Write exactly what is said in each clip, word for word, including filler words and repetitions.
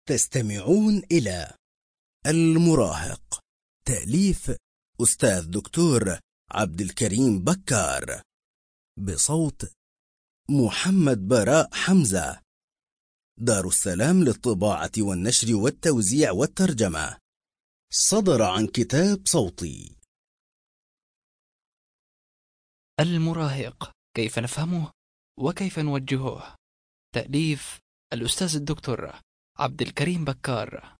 تستمعون إلى المراهق، تأليف أستاذ دكتور عبد الكريم بكار، بصوت محمد براء حمزة، دار السلام للطباعة والنشر والتوزيع والترجمة، صدر عن كتاب صوتي. المراهق، كيف نفهمه وكيف نوجهه؟ تأليف الأستاذ الدكتور عبد الكريم بكار.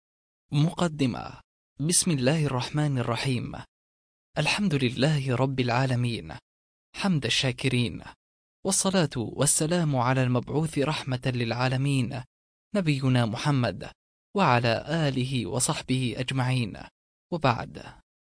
مقدمة. بسم الله الرحمن الرحيم. الحمد لله رب العالمين حمد الشاكرين، والصلاة والسلام على المبعوث رحمة للعالمين نبينا محمد وعلى آله وصحبه أجمعين، وبعد،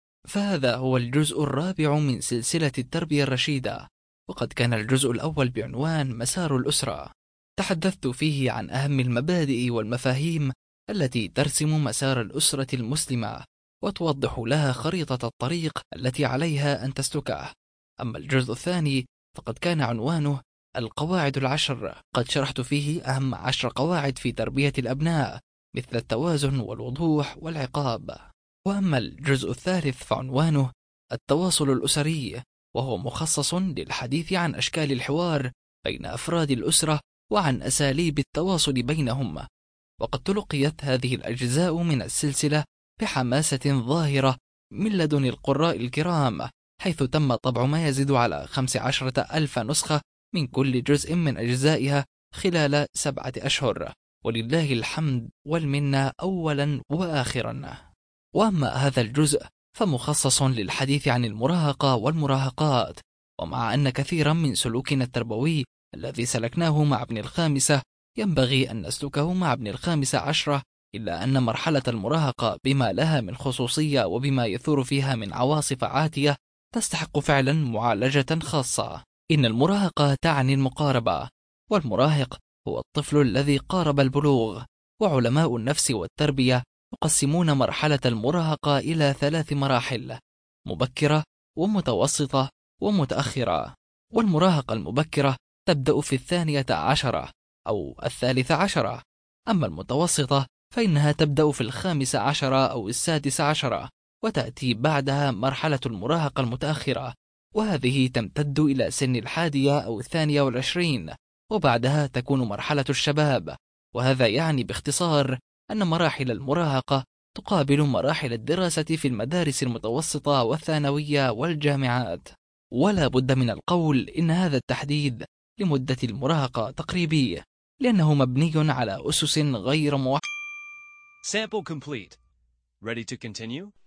فهذا هو الجزء الرابع من سلسلة التربية الرشيدة، وقد كان الجزء الأول بعنوان مسار الأسرة. تحدثت فيه عن أهم المبادئ والمفاهيم التي ترسم مسار الأسرة المسلمة وتوضح لها خريطة الطريق التي عليها أن تسلكه. أما الجزء الثاني فقد كان عنوانه القواعد العشر، قد شرحت فيه أهم عشر قواعد في تربية الأبناء، مثل التوازن والوضوح والعقاب. وأما الجزء الثالث فعنوانه التواصل الأسري، وهو مخصص للحديث عن أشكال الحوار بين أفراد الأسرة وعن أساليب التواصل بينهم. وقد تلقيت هذه الأجزاء من السلسلة بحماسة ظاهرة من لدن القراء الكرام، حيث تم طبع ما يزيد على خمس عشرة ألف نسخة من كل جزء من أجزائها خلال سبعة أشهر، ولله الحمد والمنة أولا وآخرا. وأما هذا الجزء فمخصص للحديث عن المراهقة والمراهقات. ومع أن كثيرا من سلوكنا التربوي الذي سلكناه مع ابن الخامسة ينبغي أن نسلكه مع ابن الخامسة عشرة، إلا أن مرحلة المراهقة بما لها من خصوصية وبما يثور فيها من عواصف عاتية تستحق فعلا معالجة خاصة. إن المراهقة تعني المقاربة، والمراهق هو الطفل الذي قارب البلوغ. وعلماء النفس والتربية يقسمون مرحلة المراهقة إلى ثلاث مراحل: مبكرة ومتوسطة ومتأخرة. والمراهقة المبكرة تبدأ في الثانية عشرة أو الثالثة عشرة، أما المتوسطة فإنها تبدأ في الخامسة عشرة أو السادسة عشرة، وتأتي بعدها مرحلة المراهقة المتأخرة، وهذه تمتد إلى سن الحادية أو الثانية والعشرين، وبعدها تكون مرحلة الشباب. وهذا يعني باختصار أن مراحل المراهقة تقابل مراحل الدراسة في المدارس المتوسطة والثانوية والجامعات. ولا بد من القول إن هذا التحديد لمدة المراهقة تقريبي، لأنه مبني على أسس غير موحدة. Sample complete. Ready to continue?